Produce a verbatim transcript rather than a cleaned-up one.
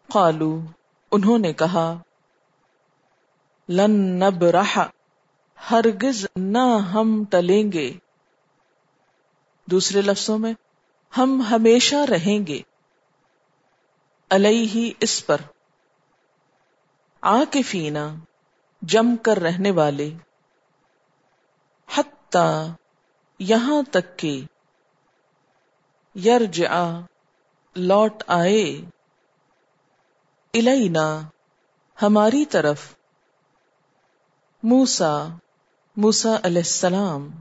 क़ालू, उन्होंने कहा, लन नबरह, हरगिज न हम टलेंगे, दूसरे लफ्जों में हम हमेशा रहेंगे, अलैहि, इस पर, आकिफीना, जम कर रहने वाले, हत्ता, यहां तक के, यरजिआ, लौट आए, इलैना, हमारी तरफ, मूसा, मूसा अलैहिस्सलाम।